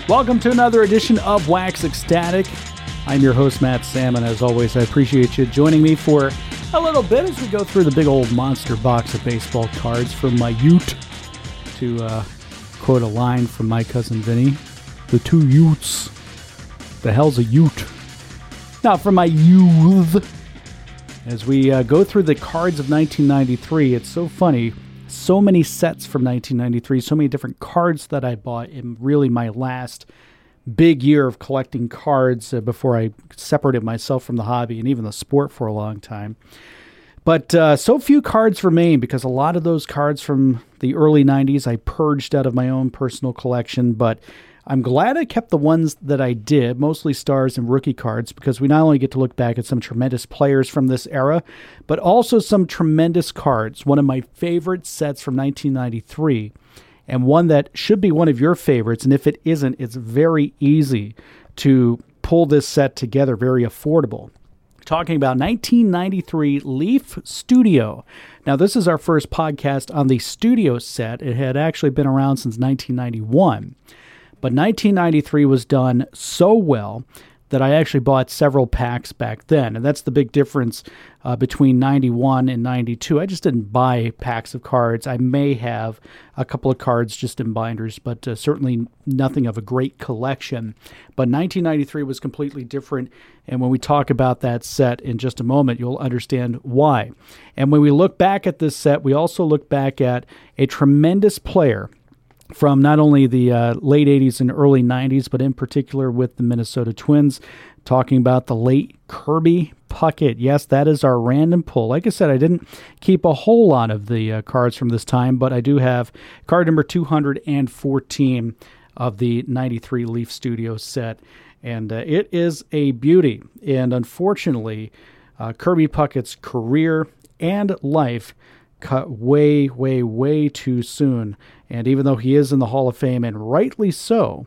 Welcome to another edition of Wax Ecstatic. I'm your host, Matt Salmon. As always, I appreciate you joining me for a little bit as we go through the big old monster box of baseball cards from my Ute. To quote a line from my cousin Vinny, the two Utes. The hell's a Ute? Now, from my youth, as we go through the cards of 1993, it's so funny. So many sets from 1993, so many different cards that I bought in really my last big year of collecting cards before I separated myself from the hobby and even the sport for a long time. But so few cards remain because a lot of those cards from the early 90s I purged out of my own personal collection, but I'm glad I kept the ones that I did, mostly stars and rookie cards, because we not only get to look back at some tremendous players from this era, but also some tremendous cards. One of my favorite sets from 1993, and one that should be one of your favorites, and if it isn't, it's very easy to pull this set together, very affordable. Talking about 1993 Leaf Studio. Now, this is our first podcast on the Studio set. It had actually been around since 1991. But 1993 was done so well that I actually bought several packs back then. And that's the big difference between 91 and 92. I just didn't buy packs of cards. I may have a couple of cards just in binders, but certainly nothing of a great collection. But 1993 was completely different. And when we talk about that set in just a moment, you'll understand why. And when we look back at this set, we also look back at a tremendous player from not only the late 80s and early 90s, but in particular with the Minnesota Twins, talking about the late Kirby Puckett. Yes, that is our random pull. Like I said, I didn't keep a whole lot of the cards from this time, but I do have card number 214 of the 93 Leaf Studio set, and it is a beauty. And unfortunately, Kirby Puckett's career and life cut way, way, way too soon. And even though he is in the Hall of Fame, and rightly so,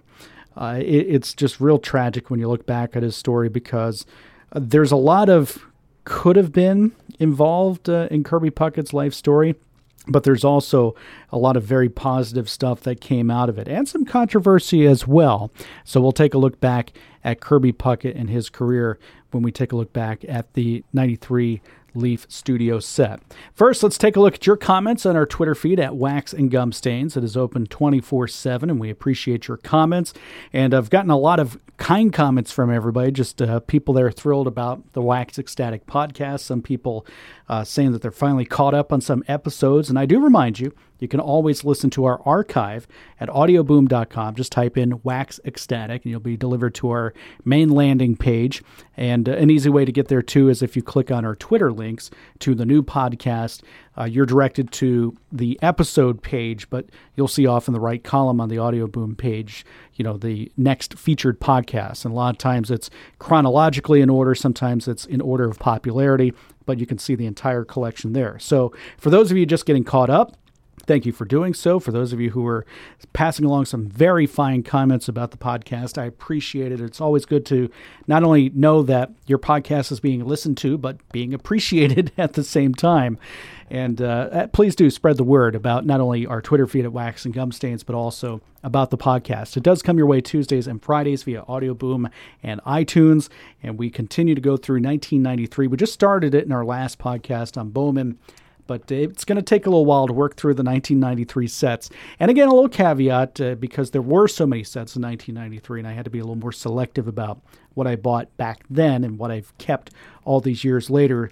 it's just real tragic when you look back at his story, because there's a lot of could have been involved in Kirby Puckett's life story, but there's also a lot of very positive stuff that came out of it, and some controversy as well. So we'll take a look back at Kirby Puckett and his career when we take a look back at the 93 Leaf Studio set. First, let's take a look at your comments on our Twitter feed at Wax and Gum Stains. It is open 24/7, and we appreciate your comments. And I've gotten a lot of kind comments from everybody, just people that are thrilled about the Wax Ecstatic podcast. Some people saying that they're finally caught up on some episodes. And I do remind you, you can always listen to our archive at audioboom.com. Just type in Wax Ecstatic, and you'll be delivered to our main landing page. And an easy way to get there, too, is if you click on our Twitter links to the new podcast, you're directed to the episode page, but you'll see off in the right column on the Audioboom page, the next featured podcast. And a lot of times it's chronologically in order. Sometimes it's in order of popularity, but you can see the entire collection there. So for those of you just getting caught up, thank you for doing so. For those of you who are passing along some very fine comments about the podcast, I appreciate it. It's always good to not only know that your podcast is being listened to, but being appreciated at the same time. And please do spread the word about not only our Twitter feed at Wax and Gum Stains, but also about the podcast. It does come your way Tuesdays and Fridays via Audioboom and iTunes, and we continue to go through 1993. We just started it in our last podcast on Bowman, but it's going to take a little while to work through the 1993 sets. And again, a little caveat, because there were so many sets in 1993, and I had to be a little more selective about what I bought back then and what I've kept all these years later.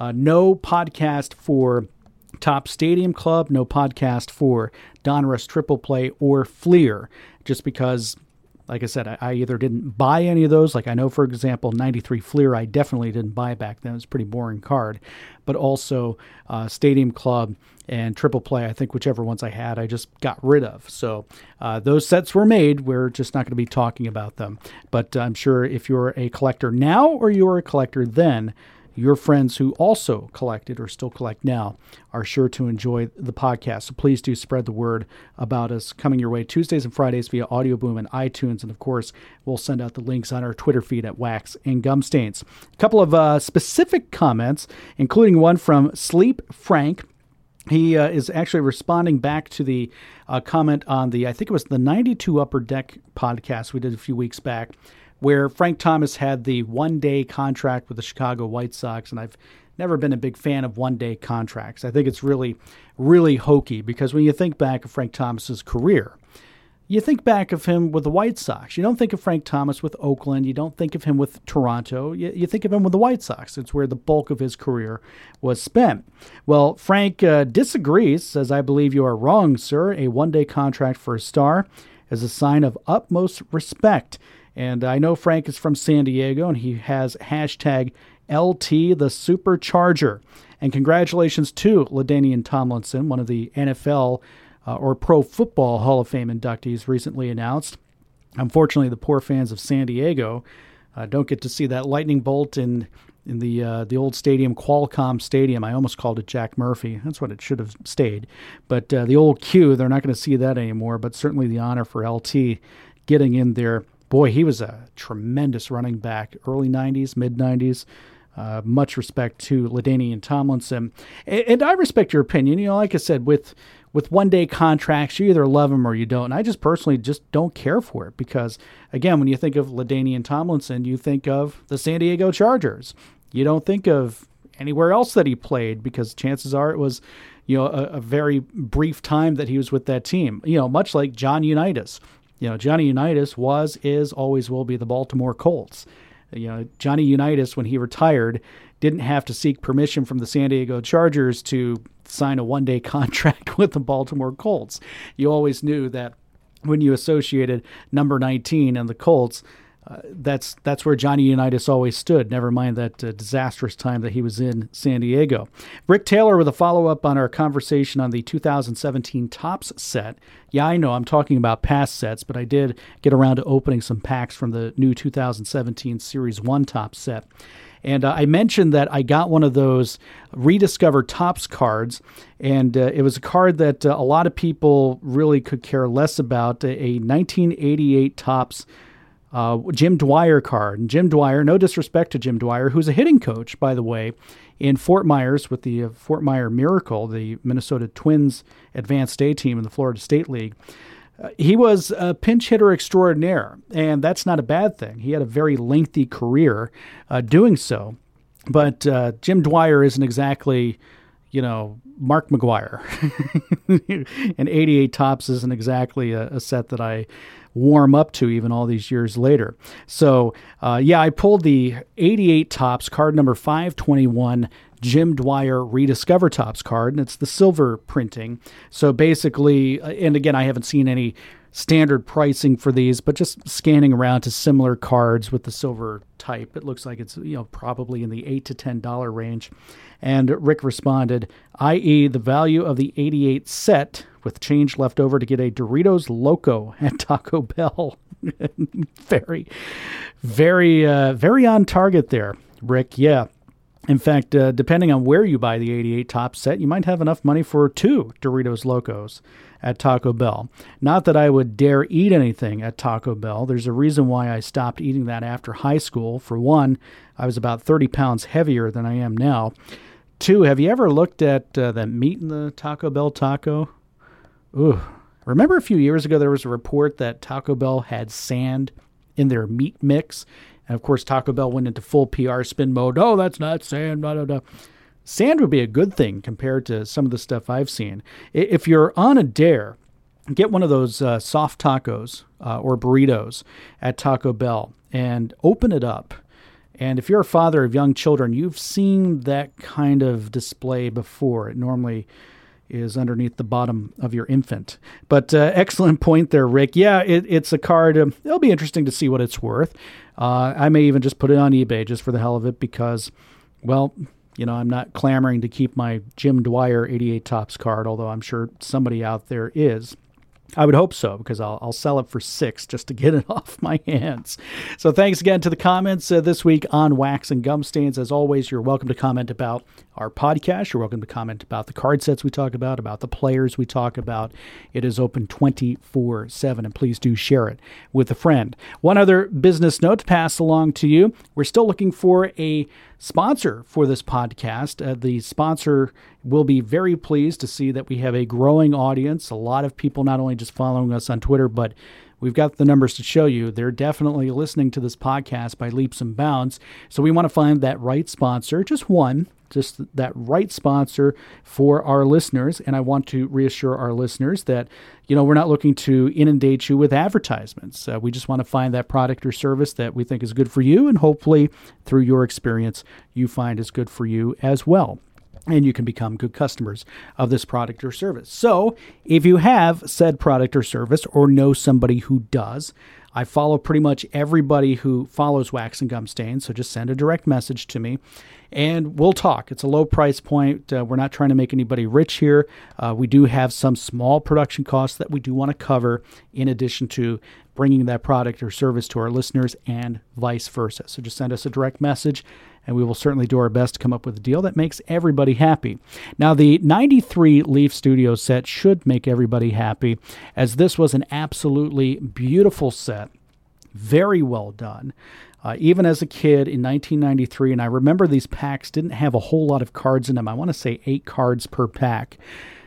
No podcast for Top Stadium Club, no podcast for Donruss Triple Play or Fleer, just because, like I said, I either didn't buy any of those. Like I know, for example, 93 Fleer, I definitely didn't buy back then. It was a pretty boring card. But also Stadium Club and Triple Play, I think whichever ones I had, I just got rid of. So those sets were made. We're just not going to be talking about them. But I'm sure if you're a collector now or you're a collector then, your friends who also collected or still collect now are sure to enjoy the podcast. So please do spread the word about us coming your way Tuesdays and Fridays via Audioboom and iTunes. And of course, we'll send out the links on our Twitter feed at Wax and Gum Stains. A couple of specific comments, including one from Sleep Frank. He is actually responding back to the comment on I think it was the 92 Upper Deck podcast we did a few weeks back, where Frank Thomas had the one-day contract with the Chicago White Sox, and I've never been a big fan of one-day contracts. I think it's really, really hokey, because when you think back of Frank Thomas's career, you think back of him with the White Sox. You don't think of Frank Thomas with Oakland. You don't think of him with Toronto. You think of him with the White Sox. It's where the bulk of his career was spent. Well, Frank disagrees, says, "I believe you are wrong, sir. A one-day contract for a star is a sign of utmost respect." And I know Frank is from San Diego, and he has hashtag LT the Supercharger. And congratulations to LaDainian Tomlinson, one of the NFL or Pro Football Hall of Fame inductees recently announced. Unfortunately, the poor fans of San Diego don't get to see that lightning bolt in the old stadium, Qualcomm Stadium. I almost called it Jack Murphy. That's what it should have stayed. But the old Q, they're not going to see that anymore. But certainly the honor for LT getting in there. Boy, he was a tremendous running back, early 90s, mid 90s. Much respect to LaDainian Tomlinson. And I respect your opinion. You know, like I said, with one-day contracts, you either love them or you don't. And I just personally just don't care for it because, again, when you think of LaDainian Tomlinson, you think of the San Diego Chargers. You don't think of anywhere else that he played because chances are it was, you know, a very brief time that he was with that team. You know, much like John Unitas. You know, Johnny Unitas was, is, always will be the Baltimore Colts. You know, Johnny Unitas, when he retired, didn't have to seek permission from the San Diego Chargers to sign a one-day contract with the Baltimore Colts. You always knew that when you associated number 19 and the Colts, that's where Johnny Unitas always stood, never mind that disastrous time that he was in San Diego. Rick Taylor with a follow-up on our conversation on the 2017 Topps set. Yeah, I know I'm talking about past sets, but I did get around to opening some packs from the new 2017 Series 1 Topps set. And I mentioned that I got one of those rediscovered Topps cards, and it was a card that a lot of people really could care less about, a 1988 Topps Jim Dwyer card. And Jim Dwyer, no disrespect to Jim Dwyer, who's a hitting coach, by the way, in Fort Myers with the Fort Myers Miracle, the Minnesota Twins advanced A team in the Florida State League. He was a pinch hitter extraordinaire, and that's not a bad thing. He had a very lengthy career doing so. But Jim Dwyer isn't exactly, you know, Mark McGwire. And 88 Topps isn't exactly a set that I warm up to even all these years later. So, I pulled the 88 Topps card number 521 Jim Dwyer Rediscover Topps card, and it's the silver printing. So basically, and again, I haven't seen any standard pricing for these, but just scanning around to similar cards with the silver type, it looks like it's, you know, probably in the $8 to $10 range. And Rick responded, i.e. the value of the 88 set with change left over to get a Doritos Loco at Taco Bell. Very, very, very on target there, Rick. Yeah. In fact, depending on where you buy the 88 Topps set, you might have enough money for 2 Doritos Locos at Taco Bell. Not that I would dare eat anything at Taco Bell. There's a reason why I stopped eating that after high school. For one, I was about 30 pounds heavier than I am now. 2, have you ever looked at the meat in the Taco Bell taco? Ooh. Remember a few years ago there was a report that Taco Bell had sand in their meat mix? And, of course, Taco Bell went into full PR spin mode. Oh, that's not sand. Blah, blah, blah. Sand would be a good thing compared to some of the stuff I've seen. If you're on a dare, get one of those soft tacos or burritos at Taco Bell and open it up. And if you're a father of young children, you've seen that kind of display before. It normally is underneath the bottom of your infant. But excellent point there, Rick. Yeah, it's a card. It'll be interesting to see what it's worth. I may even just put it on eBay just for the hell of it because, well, you know, I'm not clamoring to keep my Jim Dwyer 88 Topps card, although I'm sure somebody out there is. I would hope so, because I'll sell it for $6 just to get it off my hands. So thanks again to the comments this week on Wax and Gum Stains. As always, you're welcome to comment about our podcast. You're welcome to comment about the card sets we talk about the players we talk about. It is open 24/7, and please do share it with a friend. One other business note to pass along to you. We're still looking for a sponsor for this podcast. The sponsor will be very pleased to see that we have a growing audience, a lot of people not only just following us on Twitter, but we've got the numbers to show you. They're definitely listening to this podcast by leaps and bounds. So we want to find that right sponsor, just that right sponsor for our listeners. And I want to reassure our listeners that, we're not looking to inundate you with advertisements. We just want to find that product or service that we think is good for you. And hopefully through your experience, you find is good for you as well. And you can become good customers of this product or service. So if you have said product or service or know somebody who does, I follow pretty much everybody who follows Wax and Gum Stains. So just send a direct message to me and we'll talk. It's a low price point. We're not trying to make anybody rich here. We do have some small production costs that we do want to cover in addition to bringing that product or service to our listeners and vice versa. So just send us a direct message and we will certainly do our best to come up with a deal that makes everybody happy. Now, the 93 Leaf Studio set should make everybody happy, as this was an absolutely beautiful set, very well done. Even as a kid in 1993, and I remember these packs didn't have a whole lot of cards in them. I want to say 8 cards per pack.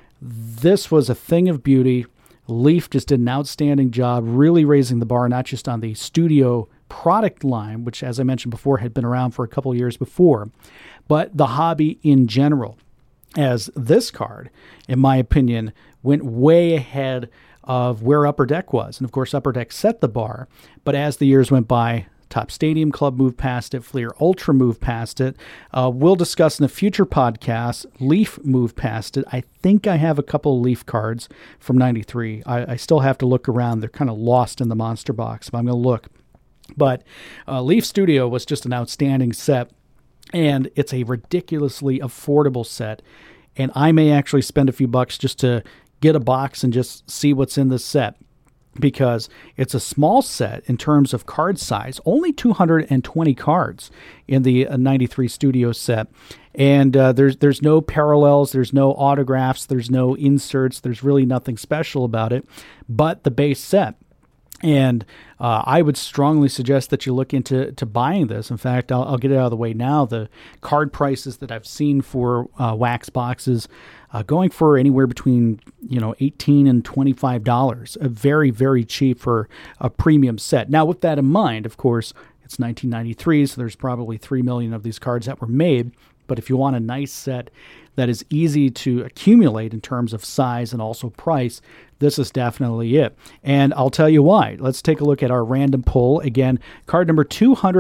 This was a thing of beauty. Leaf just did an outstanding job, really raising the bar, not just on the studio product line, which, as I mentioned before, had been around for a couple years before, but the hobby in general, as this card, in my opinion, went way ahead of where Upper Deck was. And of course, Upper Deck set the bar, but as the years went by, Top Stadium Club moved past it. Fleer Ultra moved past it. We'll discuss in a future podcast. Leaf moved past it. I think I have a couple of Leaf cards from 93. I still have to look around. They're kind of lost in the monster box, but I'm going to look. But Leaf Studio was just an outstanding set, and it's a ridiculously affordable set. And I may actually spend a few bucks just to get a box and just see what's in this set, because it's a small set in terms of card size, only 220 cards in the 93 Studio set. And there's no parallels, there's no autographs, there's no inserts, there's really nothing special about it, but the base set. And I would strongly suggest that you look into buying this. In fact, I'll get it out of the way now. The card prices that I've seen for wax boxes going for anywhere between $18 and $25. Very, very cheap for a premium set. Now, with that in mind, of course, it's 1993, so there's probably 3 million of these cards that were made. But if you want a nice set that is easy to accumulate in terms of size and also price, this is definitely it. And I'll tell you why. Let's take a look at our random pull. Again, card number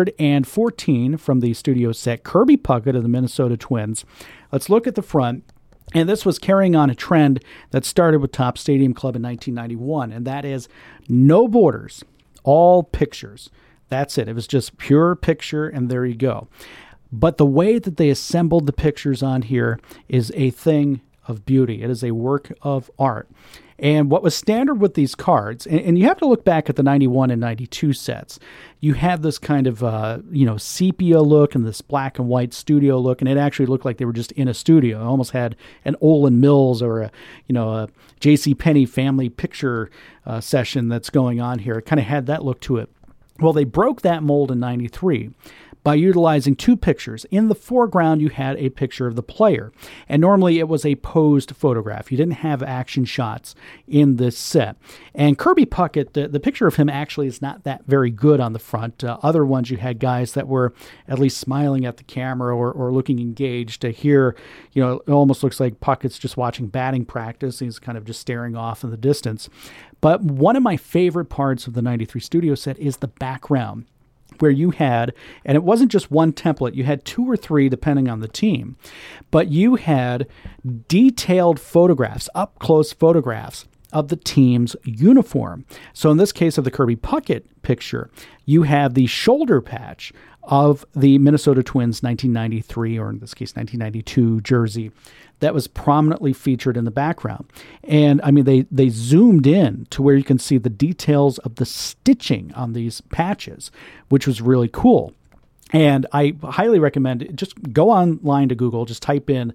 214 from the studio set, Kirby Puckett of the Minnesota Twins. Let's look at the front. And this was carrying on a trend that started with Top Stadium Club in 1991, and that is no borders, all pictures. That's it. It was just pure picture, and there you go. But the way that they assembled the pictures on here is a thing of beauty. It is a work of art. And what was standard with these cards, and you have to look back at the 91 and 92 sets, you have this kind of, sepia look and this black and white studio look, and it actually looked like they were just in a studio. It almost had an Olin Mills or a JCPenney family picture session that's going on here. It kind of had that look to it. Well, they broke that mold in 93. By utilizing 2 pictures. In the foreground, you had a picture of the player, and normally it was a posed photograph. You didn't have action shots in this set. And Kirby Puckett, the picture of him actually is not that very good on the front. Other ones, you had guys that were at least smiling at the camera or looking engaged. Here, it almost looks like Puckett's just watching batting practice. He's kind of just staring off in the distance. But one of my favorite parts of the 93 Studio set is the background, where you had, and it wasn't just one template, you had 2 or 3 depending on the team, but you had detailed photographs, up-close photographs of the team's uniform. So in this case of the Kirby Puckett picture, you have the shoulder patch of the Minnesota Twins 1993, or in this case 1992 jersey, that was prominently featured in the background. And I mean, they zoomed in to where you can see the details of the stitching on these patches, which was really cool. And I highly recommend just go online to Google, just type in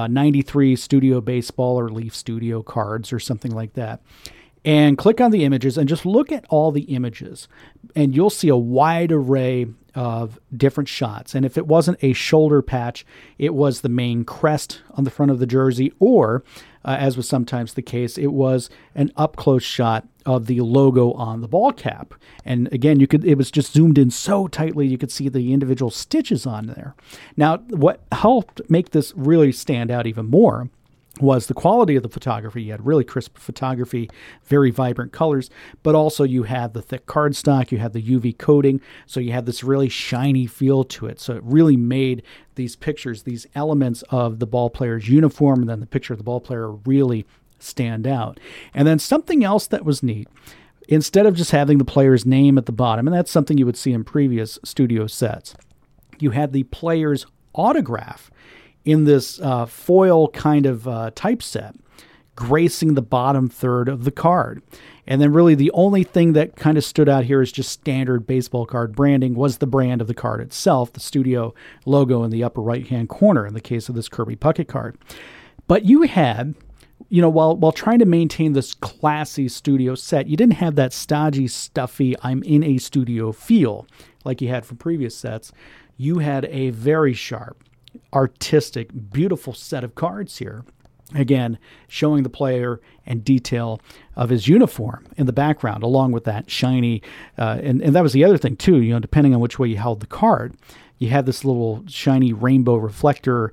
93 Studio Baseball or Leaf Studio cards or something like that, and click on the images and just look at all the images. And you'll see a wide array of different shots. And if it wasn't a shoulder patch, it was the main crest on the front of the jersey, or as was sometimes the case, it was an up-close shot of the logo on the ball cap. And again, it was just zoomed in so tightly you could see the individual stitches on there. Now, what helped make this really stand out even more was the quality of the photography. You had really crisp photography, very vibrant colors, but also you had the thick cardstock, you had the UV coating, so you had this really shiny feel to it. So it really made these pictures, these elements of the ball player's uniform, and then the picture of the ball player really stand out. And then something else that was neat, instead of just having the player's name at the bottom, and that's something you would see in previous studio sets, you had the player's autograph in this foil kind of typeset, gracing the bottom third of the card. And then really the only thing that kind of stood out here is just standard baseball card branding was the brand of the card itself, the studio logo in the upper right-hand corner in the case of this Kirby Puckett card. But you had, while trying to maintain this classy studio set, you didn't have that stodgy, stuffy, I'm in a studio feel like you had from previous sets. You had a very sharp, artistic, beautiful set of cards here. Again, showing the player and detail of his uniform in the background, along with that shiny, and that was the other thing too, depending on which way you held the card, you had this little shiny rainbow reflector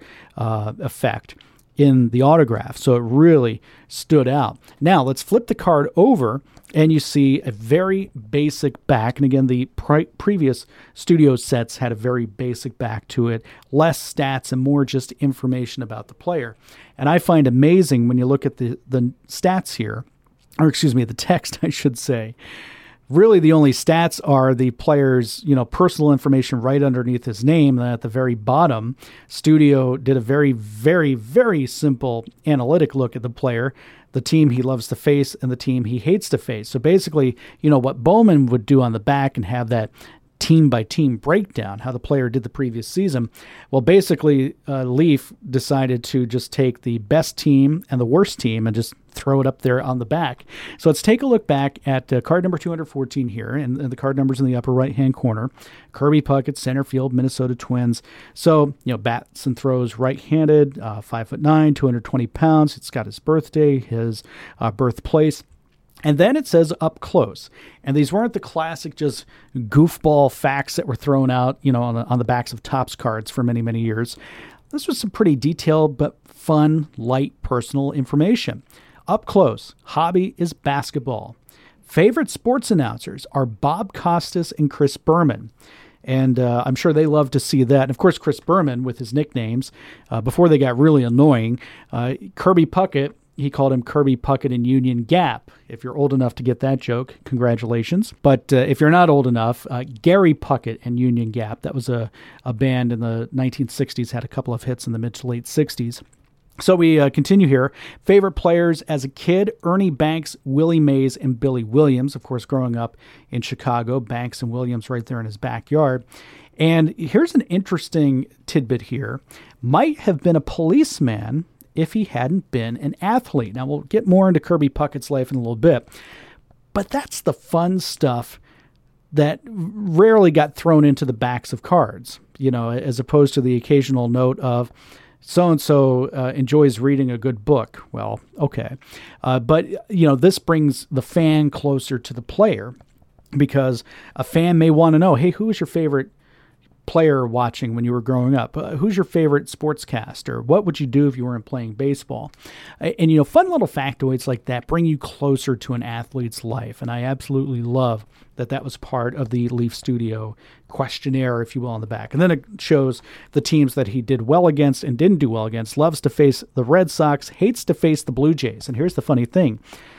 effect in the autograph. So it really stood out. Now let's flip the card over and you see a very basic back. And again, the previous studio sets had a very basic back to it, less stats and more just information about the player. And I find amazing when you look at the stats here, or excuse me, the text, I should say. Really, the only stats are the player's, personal information right underneath his name. And at the very bottom, Studio did a very, very, very simple analytic look at the player, the team he loves to face and the team he hates to face. So basically, what Bowman would do on the back and have that team-by-team breakdown, how the player did the previous season. Well, basically, Leaf decided to just take the best team and the worst team and just throw it up there on the back. So let's take a look back at card number 214 here, and the card numbers in the upper right-hand corner. Kirby Puckett, center field, Minnesota Twins. So, bats and throws right-handed, 5'9", 220 pounds. It's got his birthday, his birthplace. And then it says up close. And these weren't the classic just goofball facts that were thrown out, on the backs of Topps cards for many, many years. This was some pretty detailed but fun, light, personal information. Up close, hobby is basketball. Favorite sports announcers are Bob Costas and Chris Berman. And I'm sure they love to see that. And of course, Chris Berman with his nicknames, before they got really annoying, Kirby Puckett, he called him Kirby Puckett and Union Gap. If you're old enough to get that joke, congratulations. But if you're not old enough, Gary Puckett and Union Gap, that was a band in the 1960s, had a couple of hits in the mid to late 60s. So we continue here. Favorite players as a kid, Ernie Banks, Willie Mays, and Billy Williams. Of course, growing up in Chicago, Banks and Williams right there in his backyard. And here's an interesting tidbit here. Might have been a policeman if he hadn't been an athlete. Now, we'll get more into Kirby Puckett's life in a little bit, but that's the fun stuff that rarely got thrown into the backs of cards, as opposed to the occasional note of so-and-so enjoys reading a good book. Well, okay. But this brings the fan closer to the player because a fan may want to know, hey, who was your favorite player watching when you were growing up? Who's your favorite sportscaster? What would you do if you weren't playing baseball? And, fun little factoids like that bring you closer to an athlete's life. And I absolutely love that was part of the Leaf Studio questionnaire, if you will, on the back. And then it shows the teams that he did well against and didn't do well against. Loves to face the Red Sox, hates to face the Blue Jays. And here's the funny thing.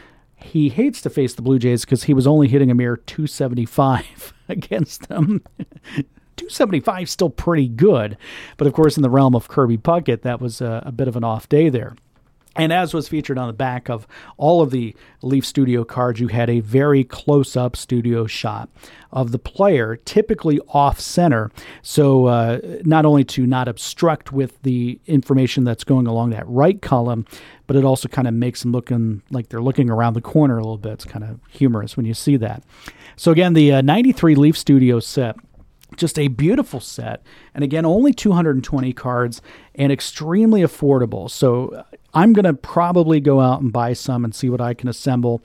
He hates to face the Blue Jays because he was only hitting a mere 275 against them. 275 still pretty good. But of course, in the realm of Kirby Puckett, that was a bit of an off day there. And as was featured on the back of all of the Leaf Studio cards, you had a very close-up studio shot of the player, typically off-center, so not only to not obstruct with the information that's going along that right column, but it also kind of makes them looking like they're looking around the corner a little bit. It's kind of humorous when you see that. So again, the 93 Leaf Studio set, just a beautiful set. And again, only 220 cards and extremely affordable. So I'm going to probably go out and buy some and see what I can assemble.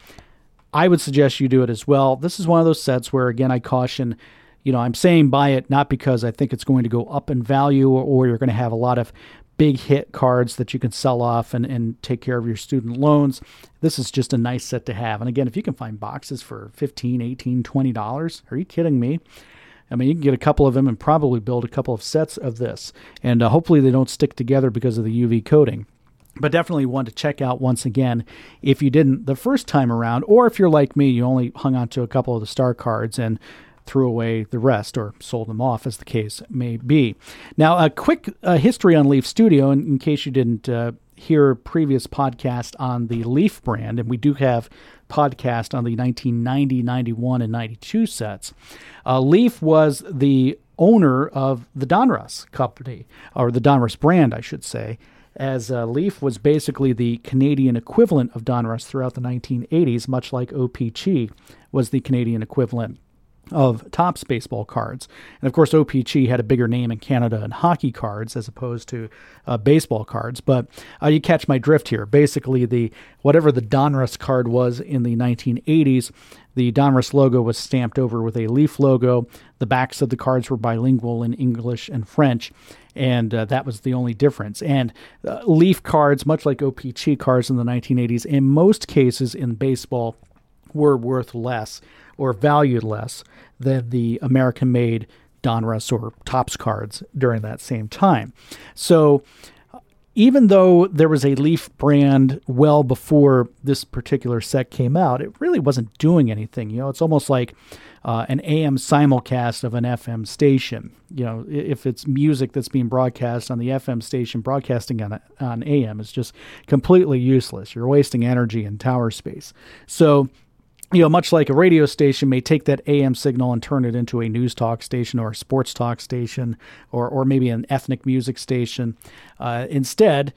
I would suggest you do it as well. This is one of those sets where, again, I caution, I'm saying buy it not because I think it's going to go up in value or you're going to have a lot of big hit cards that you can sell off and take care of your student loans. This is just a nice set to have. And again, if you can find boxes for $15, $18, $20, are you kidding me? I mean, you can get a couple of them and probably build a couple of sets of this. And hopefully they don't stick together because of the UV coating. But definitely one to check out once again if you didn't the first time around, or if you're like me, you only hung on to a couple of the star cards and threw away the rest or sold them off, as the case may be. Now, a quick history on Leaf Studio, in case you didn't hear a previous podcast on the Leaf brand, and we do have podcast on the 1990, 91, and 92 sets. Leaf was the owner of the Donruss company, or the Donruss brand, I should say, as Leaf was basically the Canadian equivalent of Donruss throughout the 1980s, much like O-Pee-Chee was the Canadian equivalent of Topps baseball cards. And of course, O-Pee-Chee had a bigger name in Canada in hockey cards as opposed to baseball cards. But you catch my drift here. Basically, whatever the Donruss card was in the 1980s, the Donruss logo was stamped over with a Leaf logo. The backs of the cards were bilingual in English and French, and that was the only difference. And Leaf cards, much like O-Pee-Chee cards in the 1980s, in most cases in baseball were worth less or valued less than the American-made Donruss or Topps cards during that same time. So even though there was a Leaf brand well before this particular set came out, it really wasn't doing anything. It's almost like an AM simulcast of an FM station. If it's music that's being broadcast on the FM station, broadcasting on AM is just completely useless. You're wasting energy and tower space. So much like a radio station may take that AM signal and turn it into a news talk station or a sports talk station or maybe an ethnic music station. Instead,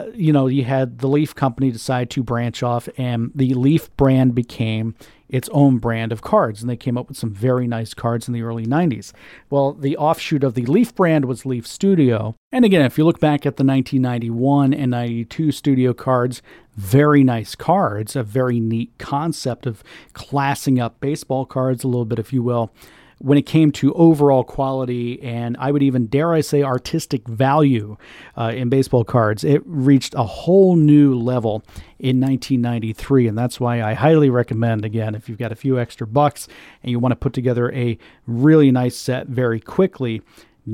you had the Leaf company decide to branch off, and the Leaf brand became its own brand of cards, and they came up with some very nice cards in the early 90s. Well, the offshoot of the Leaf brand was Leaf Studio. And again, if you look back at the 1991 and 92 studio cards, very nice cards, a very neat concept of classing up baseball cards a little bit, if you will. When it came to overall quality and I would even dare I say artistic value in baseball cards, it reached a whole new level in 1993. And that's why I highly recommend, again, if you've got a few extra bucks and you want to put together a really nice set very quickly,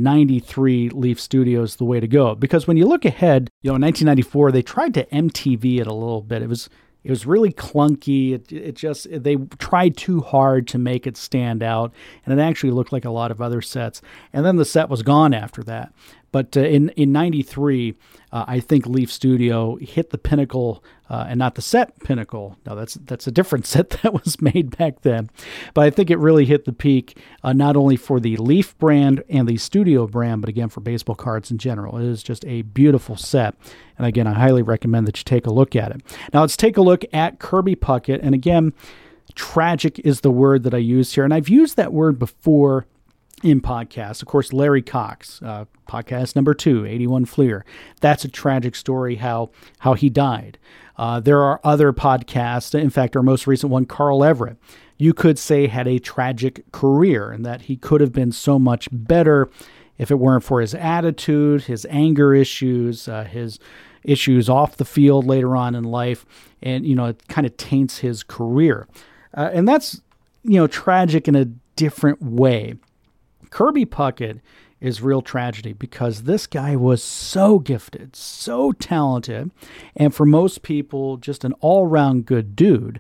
93 Leaf Studio is the way to go. Because when you look ahead, in 1994, they tried to MTV it a little bit. It was really clunky. They tried too hard to make it stand out, and it actually looked like a lot of other sets. And then the set was gone after that. But in 93, I think Leaf Studio hit the pinnacle, and not the set pinnacle. No, that's a different set that was made back then. But I think it really hit the peak, not only for the Leaf brand and the Studio brand, but again for baseball cards in general. It is just a beautiful set. And again, I highly recommend that you take a look at it. Now let's take a look at Kirby Puckett. And again, tragic is the word that I use here. And I've used that word before in podcasts. Of course, Larry Cox, podcast number 2, 81 Fleer. That's a tragic story, how he died. There are other podcasts. In fact, our most recent one, Carl Everett, you could say had a tragic career and that he could have been so much better if it weren't for his attitude, his anger issues, his issues off the field later on in life. And, it kind of taints his career. And that's, tragic in a different way. Kirby Puckett is real tragedy because this guy was so gifted, so talented, and for most people, just an all-around good dude,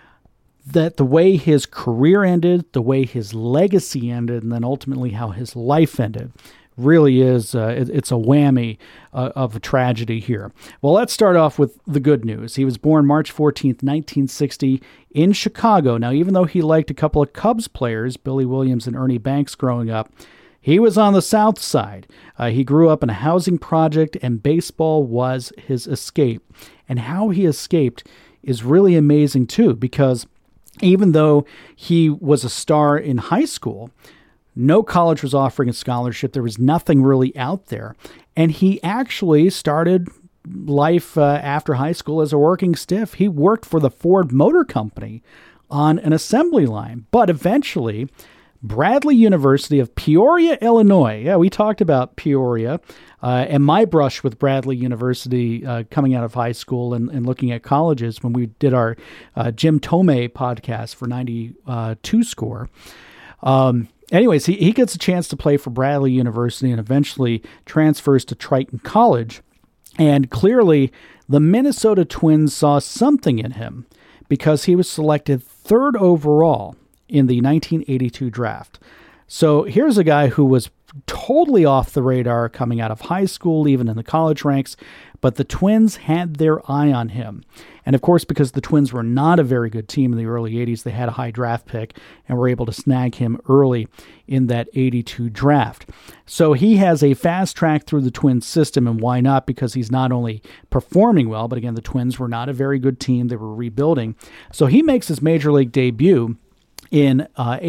that the way his career ended, the way his legacy ended, and then ultimately how his life ended really is, it's a whammy of a tragedy here. Well, let's start off with the good news. He was born March 14th, 1960 in Chicago. Now, even though he liked a couple of Cubs players, Billy Williams and Ernie Banks growing up, he was on the South Side. He grew up in a housing project, and baseball was his escape. And how he escaped is really amazing, too, because even though he was a star in high school, no college was offering a scholarship. There was nothing really out there. And he actually started life after high school as a working stiff. He worked for the Ford Motor Company on an assembly line. But eventually, Bradley University of Peoria, Illinois. Yeah, we talked about Peoria and my brush with Bradley University coming out of high school and looking at colleges when we did our Jim Tomei podcast for 92 Score. Anyways, he gets a chance to play for Bradley University and eventually transfers to Triton College. And clearly, the Minnesota Twins saw something in him because he was selected 3rd overall in the 1982 draft. So here's a guy who was totally off the radar coming out of high school, even in the college ranks, but the Twins had their eye on him. And of course, because the Twins were not a very good team in the early 80s, they had a high draft pick and were able to snag him early in that 82 draft. So he has a fast track through the Twins system, and why not? Because he's not only performing well, but again, the Twins were not a very good team. They were rebuilding. So he makes his major league debut in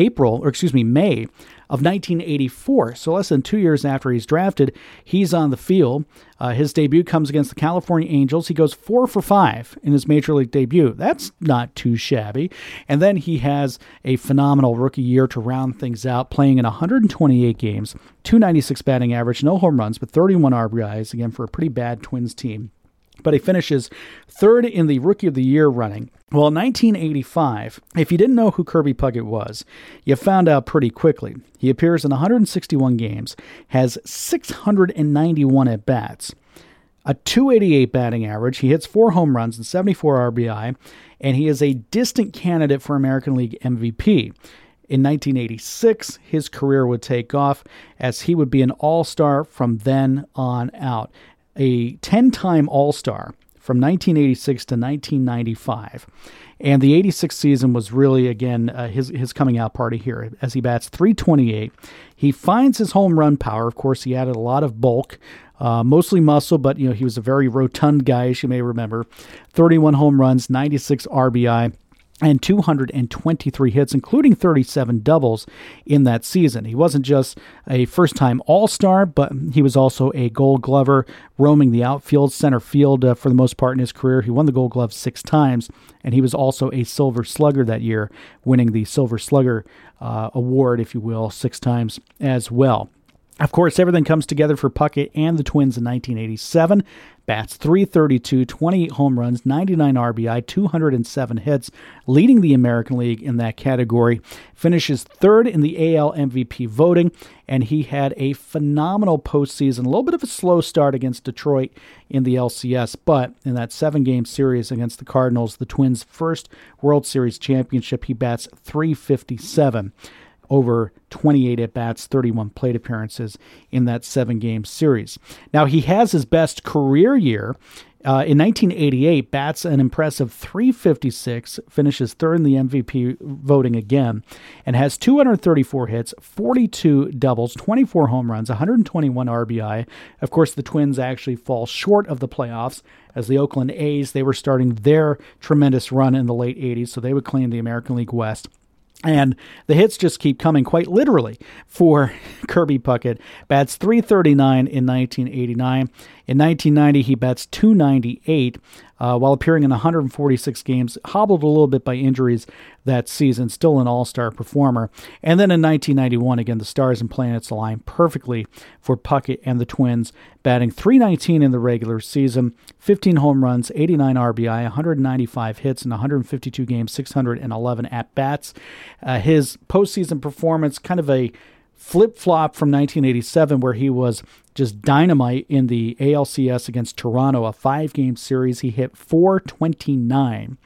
May of 1984. So less than 2 years after he's drafted, he's on the field. His debut comes against the California Angels. He goes 4 for 5 in his major league debut. That's not too shabby. And then he has a phenomenal rookie year to round things out, playing in 128 games, 296 batting average, no home runs, but 31 RBIs, again, for a pretty bad Twins team. But he finishes 3rd in the Rookie of the Year running. Well, in 1985, if you didn't know who Kirby Puckett was, you found out pretty quickly. He appears in 161 games, has 691 at-bats, a 288 batting average. He hits 4 home runs and 74 RBI, and he is a distant candidate for American League MVP. In 1986, his career would take off as he would be an all-star from then on out. A 10-time All-Star from 1986 to 1995. And the 86 season was really, again, his coming out party here as he bats .328. He finds his home run power. Of course, he added a lot of bulk, mostly muscle, but he was a very rotund guy, as you may remember. 31 home runs, 96 RBI. And 223 hits, including 37 doubles in that season. He wasn't just a first-time All-Star, but he was also a Gold Glover, roaming the outfield, center field for the most part in his career. He won the Gold Glove 6 times, and he was also a Silver Slugger that year, winning the Silver Slugger award, if you will, 6 times as well. Of course, everything comes together for Puckett and the Twins in 1987. Bats .332, 28 home runs, 99 RBI, 207 hits, leading the American League in that category. Finishes 3rd in the AL MVP voting, and he had a phenomenal postseason. A little bit of a slow start against Detroit in the LCS, but in that 7-game series against the Cardinals, the Twins' first World Series championship, he bats .357. Over 28 at-bats, 31 plate appearances in that 7-game series. Now, he has his best career year. In 1988, bats an impressive .356, finishes 3rd in the MVP voting again, and has 234 hits, 42 doubles, 24 home runs, 121 RBI. Of course, the Twins actually fall short of the playoffs as the Oakland A's, they were starting their tremendous run in the late 80s, so they would claim the American League West. And the hits just keep coming quite literally for Kirby Puckett. Bats .339 in 1989. In 1990, he bats .298 while appearing in 146 games, hobbled a little bit by injuries that season, still an all-star performer. And then in 1991, again, the stars and planets align perfectly for Puckett and the Twins, batting .319 in the regular season, 15 home runs, 89 RBI, 195 hits in 152 games, 611 at-bats. His postseason performance, kind of a flip-flop from 1987, where he was just dynamite in the ALCS against Toronto, a 5-game series. He hit .429.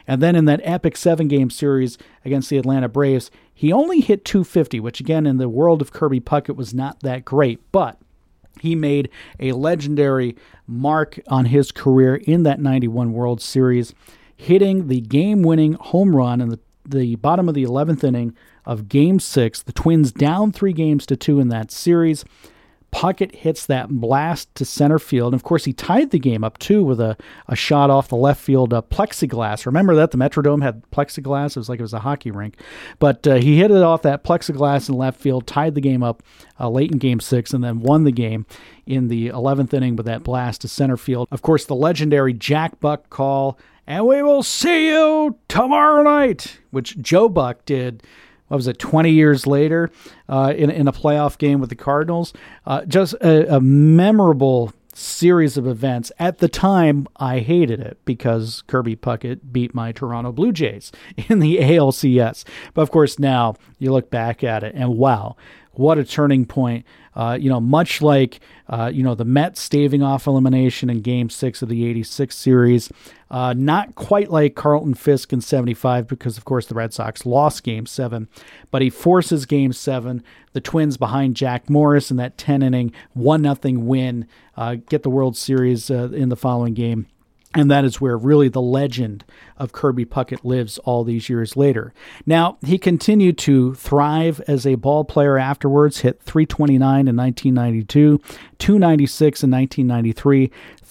And then in that epic 7-game series against the Atlanta Braves, he only hit .250, which again in the world of Kirby Puckett was not that great, but he made a legendary mark on his career in that 91 World Series, hitting the game-winning home run in the bottom of the 11th inning of Game 6. The Twins down 3-2 in that series. Puckett hits that blast to center field. And of course, he tied the game up, too, with a shot off the left field plexiglass. Remember that? The Metrodome had plexiglass. It was like it was a hockey rink. But he hit it off that plexiglass in left field, tied the game up late in Game 6, and then won the game in the 11th inning with that blast to center field. Of course, the legendary Jack Buck call, "And we will see you tomorrow night," which Joe Buck did, 20 years later in a playoff game with the Cardinals. Just a memorable series of events. At the time, I hated it because Kirby Puckett beat my Toronto Blue Jays in the ALCS. But of course, now you look back at it and wow, what a turning point. Much like, the Mets staving off elimination in Game 6 of the 86 series. Not quite like Carlton Fisk in 75 because, of course, the Red Sox lost Game 7. But he forces Game 7. The Twins behind Jack Morris in that 10-inning 1-0 win, get the World Series in the following game. And that is where really the legend of Kirby Puckett lives all these years later. Now, he continued to thrive as a ball player afterwards, hit .329 in 1992, .296 in 1993,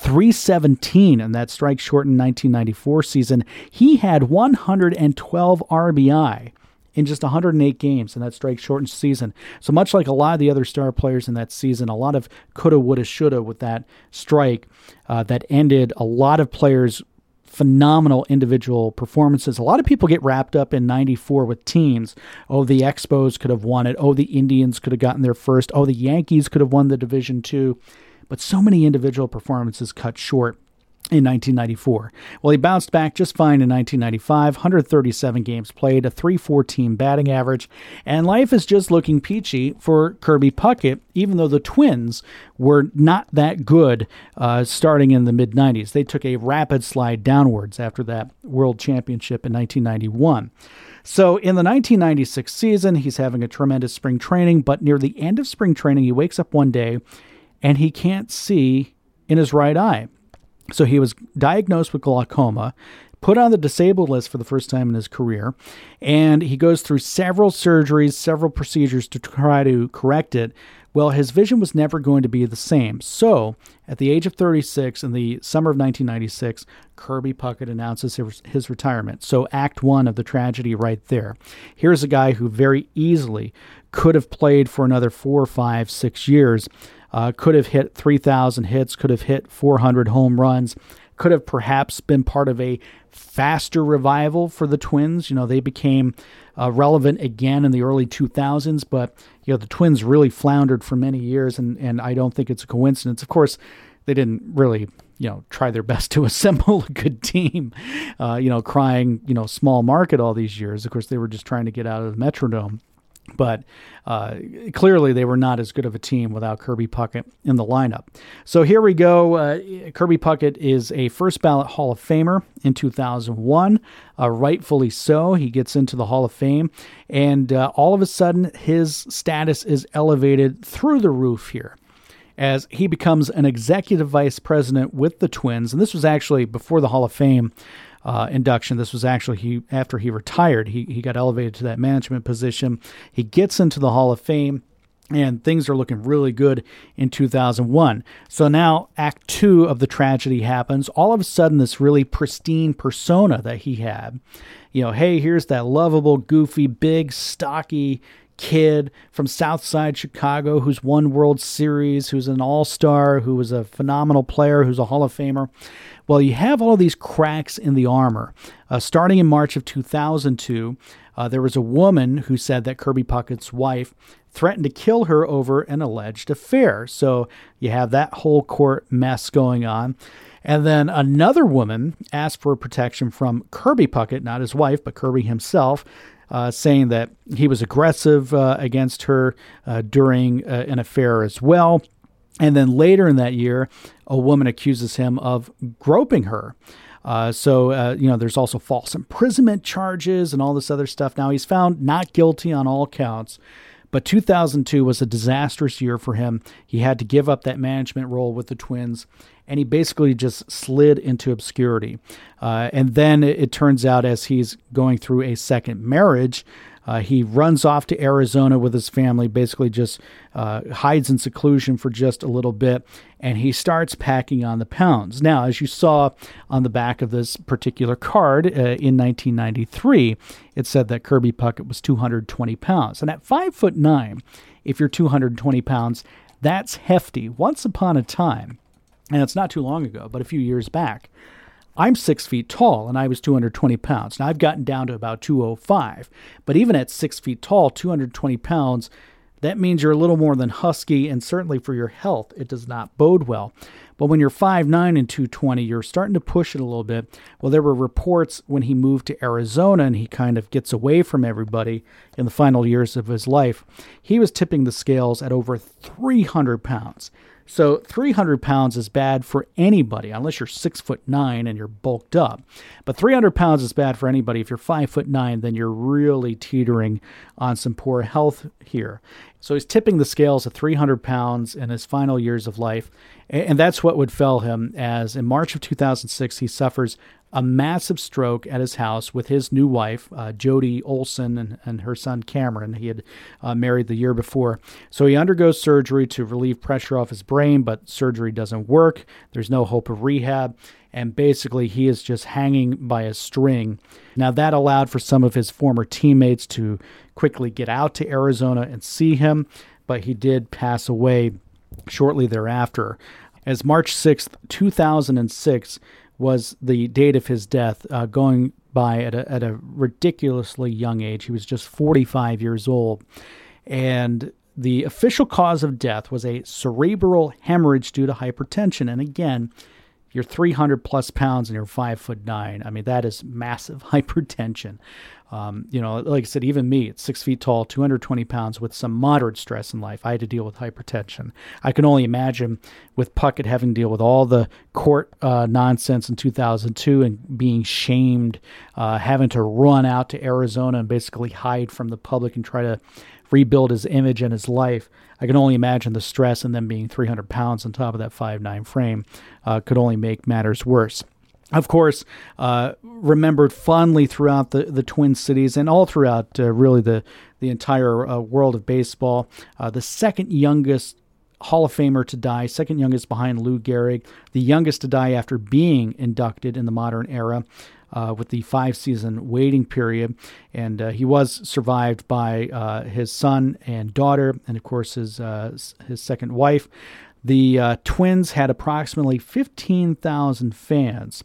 .317 in that strike-shortened 1994 season. He had 112 RBI in just 108 games in that strike-shortened season. So much like a lot of the other star players in that season, a lot of coulda, woulda, shoulda with that strike that ended a lot of players' phenomenal individual performances. A lot of people get wrapped up in 94 with teams. Oh, the Expos could have won it. Oh, the Indians could have gotten there first. Oh, the Yankees could have won the Division II. But so many individual performances cut short in 1994. Well, he bounced back just fine in 1995, 137 games played, a .314 batting average, and life is just looking peachy for Kirby Puckett, even though the Twins were not that good starting in the mid-90s. They took a rapid slide downwards after that World Championship in 1991. So in the 1996 season, he's having a tremendous spring training, but near the end of spring training, he wakes up one day and he can't see in his right eye. So he was diagnosed with glaucoma, put on the disabled list for the first time in his career, and he goes through several surgeries, several procedures to try to correct it. Well, his vision was never going to be the same. So at the age of 36, in the summer of 1996, Kirby Puckett announces his retirement. So Act 1 of the tragedy right there. Here's a guy who very easily could have played for another 4, 5, 6 years, could have hit 3,000 hits, could have hit 400 home runs, could have perhaps been part of a faster revival for the Twins. They became relevant again in the early 2000s, but the Twins really floundered for many years, and I don't think it's a coincidence. Of course, they didn't really try their best to assemble a good team, crying, small market all these years. Of course, they were just trying to get out of the Metrodome. But clearly they were not as good of a team without Kirby Puckett in the lineup. So here we go. Kirby Puckett is a first ballot Hall of Famer in 2001. Rightfully so. He gets into the Hall of Fame. And all of a sudden, his status is elevated through the roof here as he becomes an executive vice president with the Twins. And this was actually before the Hall of Fame induction. This was actually after he retired. He got elevated to that management position. He gets into the Hall of Fame, and things are looking really good in 2001. So now Act 2 of the tragedy happens. All of a sudden, this really pristine persona that he had, hey, here's that lovable, goofy, big, stocky kid from Southside Chicago who's won World Series, who's an all-star, who was a phenomenal player, who's a Hall of Famer. Well, you have all these cracks in the armor. Starting in March of 2002, there was a woman who said that Kirby Puckett's wife threatened to kill her over an alleged affair. So you have that whole court mess going on. And then another woman asked for protection from Kirby Puckett, not his wife, but Kirby himself, saying that he was aggressive against her during an affair as well. And then later in that year, a woman accuses him of groping her. There's also false imprisonment charges and all this other stuff. Now, he's found not guilty on all counts, but 2002 was a disastrous year for him. He had to give up that management role with the Twins, and he basically just slid into obscurity. And then it turns out, as he's going through a second marriage, he runs off to Arizona with his family, basically just hides in seclusion for just a little bit, and he starts packing on the pounds. Now, as you saw on the back of this particular card in 1993, it said that Kirby Puckett was 220 pounds. And at 5'9", if you're 220 pounds, that's hefty. Once upon a time, and it's not too long ago, but a few years back, I'm 6 feet tall, and I was 220 pounds. Now, I've gotten down to about 205, but even at 6 feet tall, 220 pounds, that means you're a little more than husky, and certainly for your health, it does not bode well. But when you're 5'9" and 220, you're starting to push it a little bit. Well, there were reports when he moved to Arizona and he kind of gets away from everybody in the final years of his life, he was tipping the scales at over 300 pounds. So 300 pounds is bad for anybody, unless you're 6'9" and you're bulked up. But 300 pounds is bad for anybody. If you're 5'9", then you're really teetering on some poor health here. So he's tipping the scales at 300 pounds in his final years of life. And that's what would fell him, as in March of 2006, he suffers a massive stroke at his house with his new wife, Jody Olson, and her son Cameron. He had married the year before. So he undergoes surgery to relieve pressure off his brain, but surgery doesn't work. There's no hope of rehab. And basically, he is just hanging by a string. Now, that allowed for some of his former teammates to quickly get out to Arizona and see him, but he did pass away shortly thereafter. As March 6th, 2006 was the date of his death, going by at a ridiculously young age. He was just 45 years old. And the official cause of death was a cerebral hemorrhage due to hypertension. And again, you're 300 plus pounds and you're 5'9". I mean, that is massive hypertension. Like I said, even me, at 6 feet tall, 220 pounds with some moderate stress in life, I had to deal with hypertension. I can only imagine with Puckett having to deal with all the court nonsense in 2002 and being shamed, having to run out to Arizona and basically hide from the public and try to rebuild his image and his life. I can only imagine the stress, and then being 300 pounds on top of that 5'9" frame could only make matters worse. Of course, remembered fondly throughout the Twin Cities and all throughout really the entire world of baseball. The second youngest Hall of Famer to die, second youngest behind Lou Gehrig, the youngest to die after being inducted in the modern era, with the 5-season waiting period. And he was survived by his son and daughter, and of course his second wife. The Twins had approximately 15,000 fans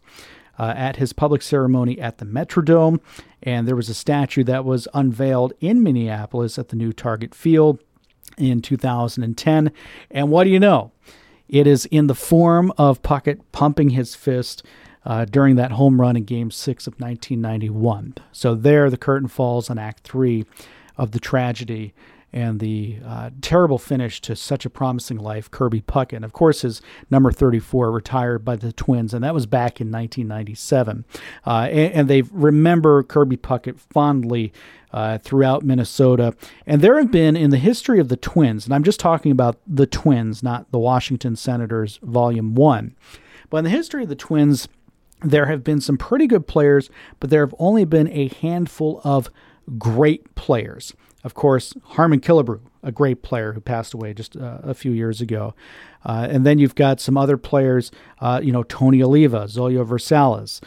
at his public ceremony at the Metrodome, and there was a statue that was unveiled in Minneapolis at the new Target Field in 2010. And what do you know? It is in the form of Puckett pumping his fist during that home run in Game 6 of 1991. So there, the curtain falls on Act 3 of the tragedy and the terrible finish to such a promising life, Kirby Puckett. Of course, his number 34 retired by the Twins, and that was back in 1997. And they remember Kirby Puckett fondly throughout Minnesota. And there have been, in the history of the Twins, and I'm just talking about the Twins, not the Washington Senators, Volume 1. But in the history of the Twins, there have been some pretty good players, but there have only been a handful of great players. Of course, Harmon Killebrew, a great player who passed away just a few years ago. And then you've got some other players, Tony Oliva, Zolio Versalles.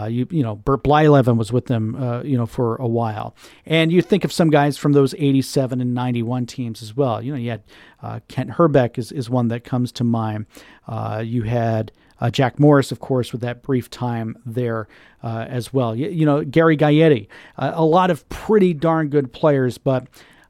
Bert Blyleven was with them, for a while. And you think of some guys from those 87 and 91 teams as well. You had Kent Herbeck is one that comes to mind. You had Jack Morris, of course, with that brief time there as well. Gary Gaetti, a lot of pretty darn good players, but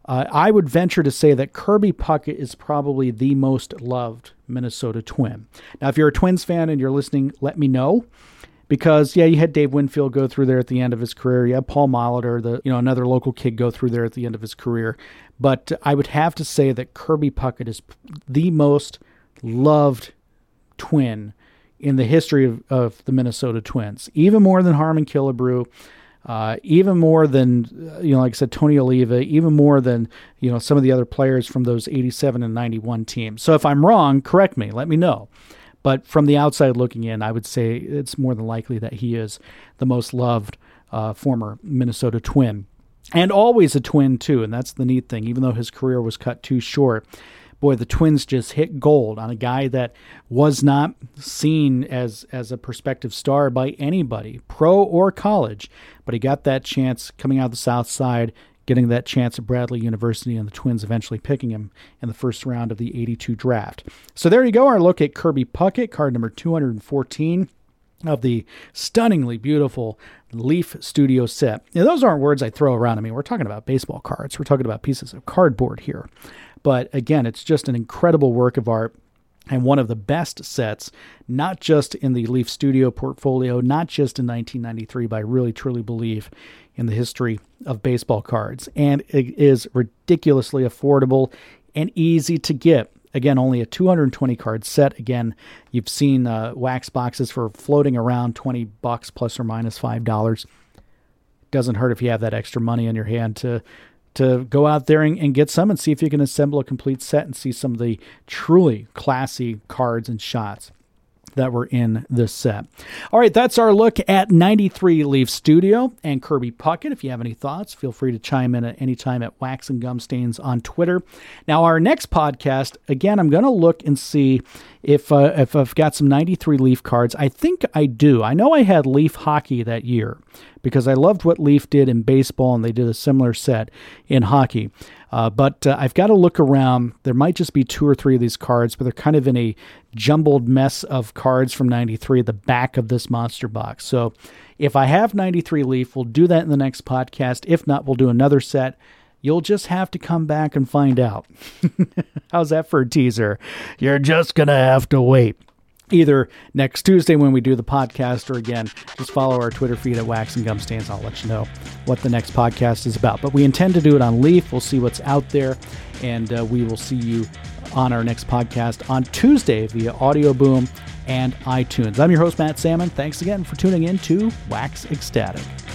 I would venture to say that Kirby Puckett is probably the most loved Minnesota Twin. Now, if you're a Twins fan and you're listening, let me know. Because, you had Dave Winfield go through there at the end of his career. You had Paul Molitor, another local kid, go through there at the end of his career. But I would have to say that Kirby Puckett is the most loved Twin in the history of the Minnesota Twins, even more than Harmon Killebrew, even more than, like I said, Tony Oliva, even more than, some of the other players from those 87 and 91 teams. So if I'm wrong, correct me, let me know. But from the outside looking in, I would say it's more than likely that he is the most loved former Minnesota Twin. And always a Twin, too, and that's the neat thing. Even though his career was cut too short, boy, the Twins just hit gold on a guy that was not seen as a prospective star by anybody, pro or college. But he got that chance coming out of the South Side, getting that chance at Bradley University, and the Twins eventually picking him in the first round of the 82 draft. So there you go, our look at Kirby Puckett, card number 214 of the stunningly beautiful Leaf Studio set. Now, those aren't words I throw around. I mean, we're talking about baseball cards. We're talking about pieces of cardboard here. But again, it's just an incredible work of art and one of the best sets, not just in the Leaf Studio portfolio, not just in 1993, but I really, truly believe in the history of baseball cards. And it is ridiculously affordable and easy to get. Again, only a 220 card set. Again, you've seen wax boxes for floating around $20 plus or minus $5. Doesn't hurt if you have that extra money in your hand to go out there and get some and see if you can assemble a complete set and see some of the truly classy cards and shots that were in this set. All right, that's our look at 93 Leaf Studio and Kirby Puckett. If you have any thoughts, feel free to chime in at any time at Wax and Gum Stains on Twitter. Now, our next podcast, again, I'm going to look and see if I've got some 93 Leaf cards. I think I do. I know I had Leaf hockey that year because I loved what Leaf did in baseball, and they did a similar set in hockey. But I've got to look around. There might just be 2 or 3 of these cards, but they're kind of in a jumbled mess of cards from 93 at the back of this monster box. So if I have 93 Leaf, we'll do that in the next podcast. If not, we'll do another set. You'll just have to come back and find out. How's that for a teaser? You're just going to have to wait. Either next Tuesday when we do the podcast, or again, just follow our Twitter feed at Wax and Gum Stains. I'll let you know what the next podcast is about. But we intend to do it on Leaf. We'll see what's out there, and we will see you on our next podcast on Tuesday via Audio Boom and iTunes. I'm your host, Matt Salmon. Thanks again for tuning in to Wax Ecstatic.